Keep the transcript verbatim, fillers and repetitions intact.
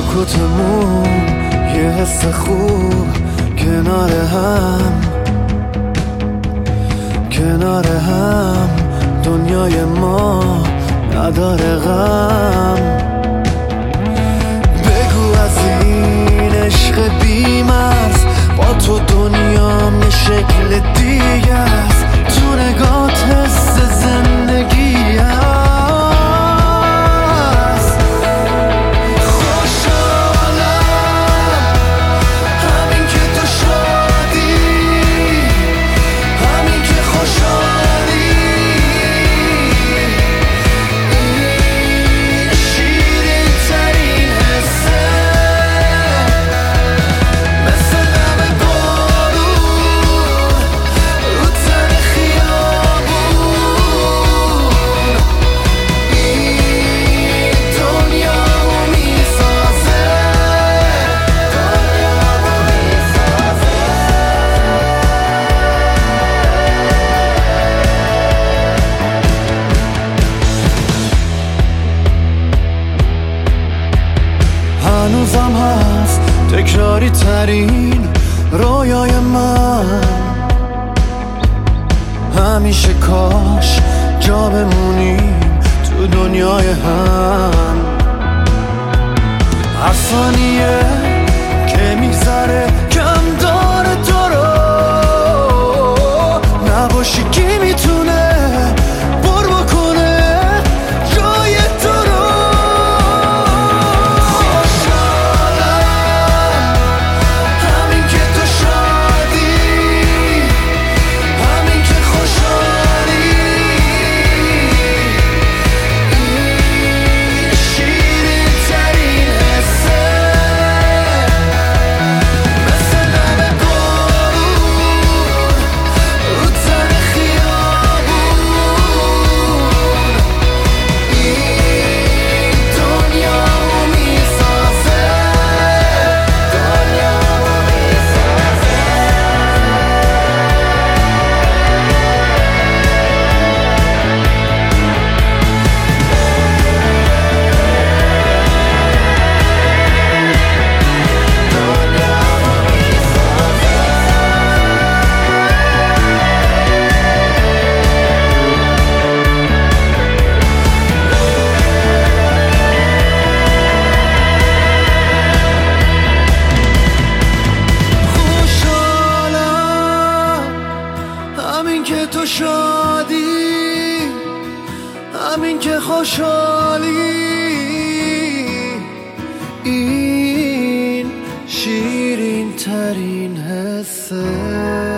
سکوتمون یه حس خوب کنار هم، کنار هم دنیای ما نداره غم. بگو از این عشق بی‌مرز با تو دنیام یه شکل دیگه است، تو نگات حس زندگی هست. خوشحالم همین که تو شادی، همین که خوشحالی، این شیرین ترین حسه، مثل دم بارون رو تن خیابون، این دنیامو میسازه، دنیامو میسازه. هنوزم هست تکراری ترین رویای من، همیشه کاش جا بمونیم تو دنیای هم. هر ثانیه که میگذره کم داره تو رو، نباشی کی میتونه پر بکنه جای تو رو. خوشحالم همین که تو شادی، همین که خوشحالی، این شیرین ترین حسه، مثل دم بارون رو تن خیابون، این دنیامو میسازه، دنیامو میسازه. خوشحالم همین که تو شادی، همین که خوشحالی، این شیرین ترین حسه.